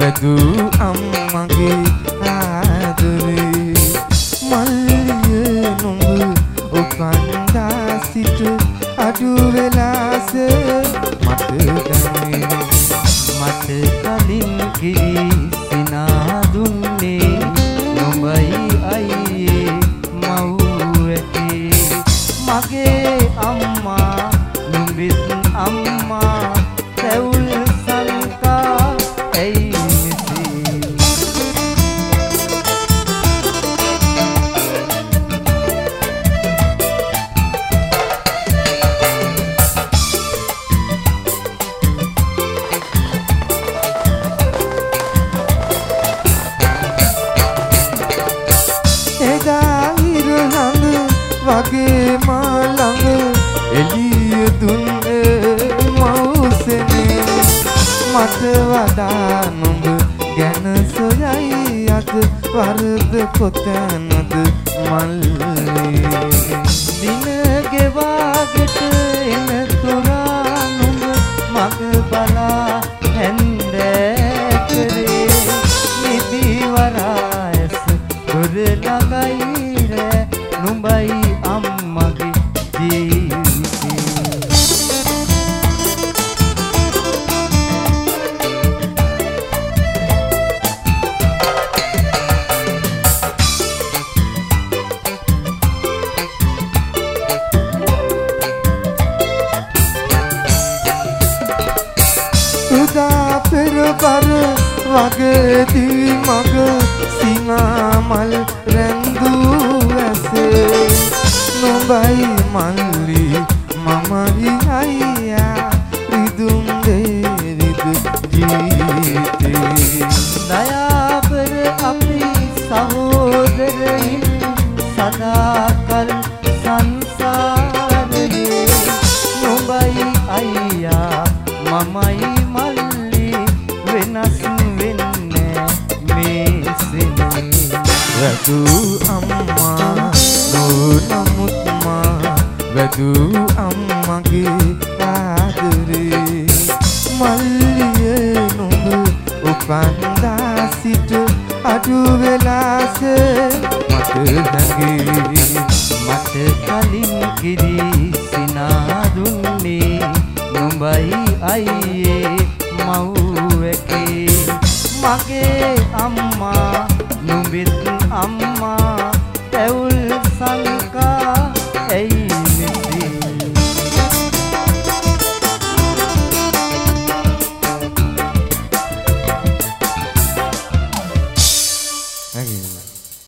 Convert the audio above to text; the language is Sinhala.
වැදු අම්මගේ ආදරේ මල්ලිය නුඹ උපන්දා සිට අඩු වෙලාස මට දැනේ මට කලින් කිරි සිනා දුන්නේ නුඹයි අයියේ මව් ඇටේ මගේ අම්මා නුඹිත් අම්මා තැවුල් සංකා ඇයි එදා ඉරහඳ වගේ මලඟ එළිය දුන්නේ මවුසනේ මට වඩා නුඹ ගැන සොයයි අද වරද කොතැනද මල්ලේ දින ගෙවාගෙට එන තුරා නුඹ මග බලා හැන්දෑ කරේ නිදි වරායස දොර ළඟයි රෑ නුඹයි අම්මගේ ජීවිතේ උදා පෙරබර වගේදී මග සිනා මල් රැඳූ ඇසේ නුඹයි මල්ලි මමයි අයියා රිදුම් දෙවිදු ජීවිතේ දයාබර අපි සහෝදරයින් සදාකල් සංසාරයේ නුඹයි අයියා මමයි මල්ලි වෙනස් වෙන්නේ මේ සිනේ වැදු අම්මා නමුත් මා වැදු අම්මගේ ආදරේ මල්ලියේ නුඹ උපන්දා සිට අඩු වෙලාස මට නැගේ මට කලින් කිරි සිනා දුන්නේ නුඹයි අයියේ මව් ඇකේ මගේ අම්මා නුඹිත් අම්මා තැවුල්